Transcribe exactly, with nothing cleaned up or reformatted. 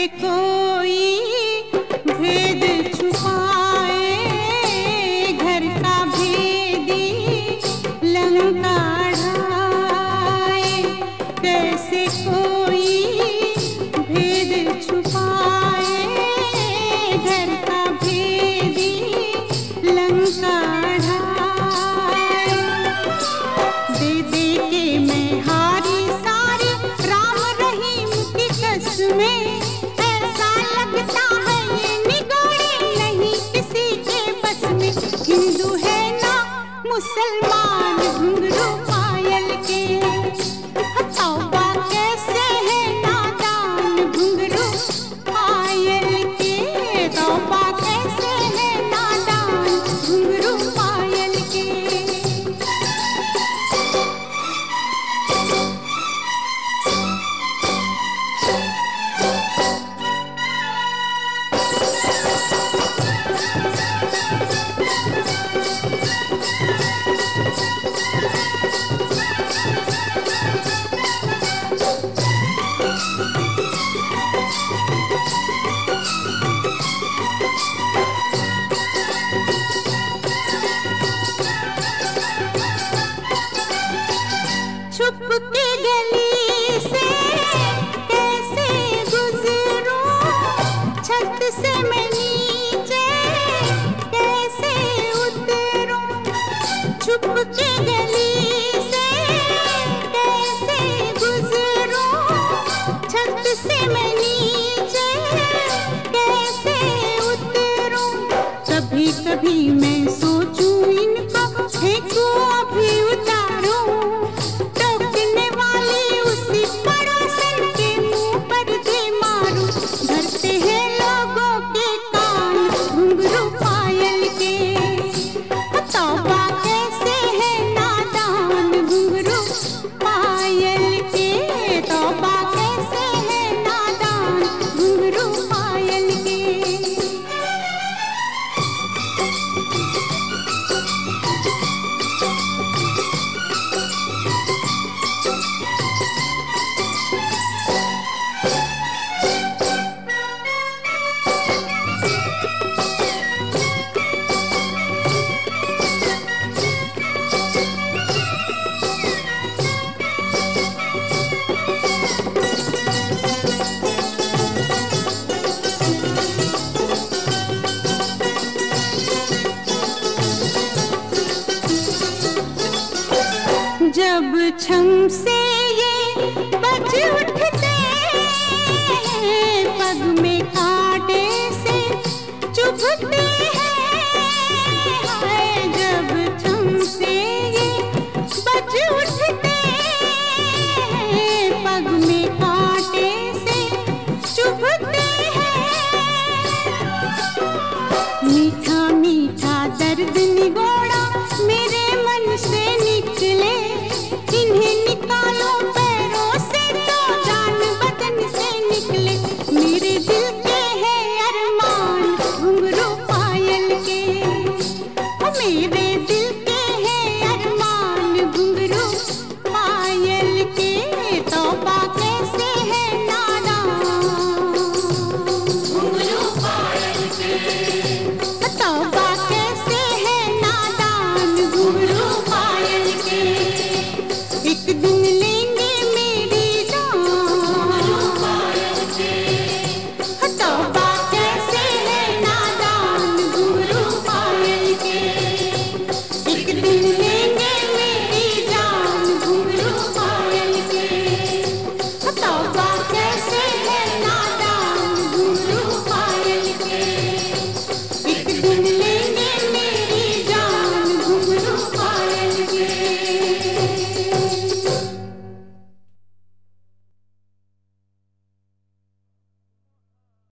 कोई भेद छुपाए, घर का भेदी लंका ढाए। कैसे कोई भेद छुपाए, घर का भेदी लंका ढाए। दे दे के मैं हारी सारी राम रहीम की कसमें, ऐसा लगता है ये निगोड़ी नहीं किसी के बस में। हिंदू है ना मुसलमान घुंघरू पायल के, तौबा कैसे है नादान घुंघरू पायल के, तौबा कैसे है नादान घुंघरू पायल के। छुप के गली से कैसे गुजरूं, छत से मैं नीचे कैसे उतरूं। छुप के गली से कैसे गुजरूं, छत से मैं नीचे कैसे उतरूं। कभी कभी मैं सोचूं इनको फेंकूं अभी उतारूं, टोकने वाली उसी पड़ोसन के मुंह पर दे मारूं। भरते हैं लोगों के कान घुंघरू पायल के, तौबा कैसे है नादान घुंघरू पायल के, तौबा कैसे है नादान घुंघरू पायल के। जब छम से ये बज उठते, पग में का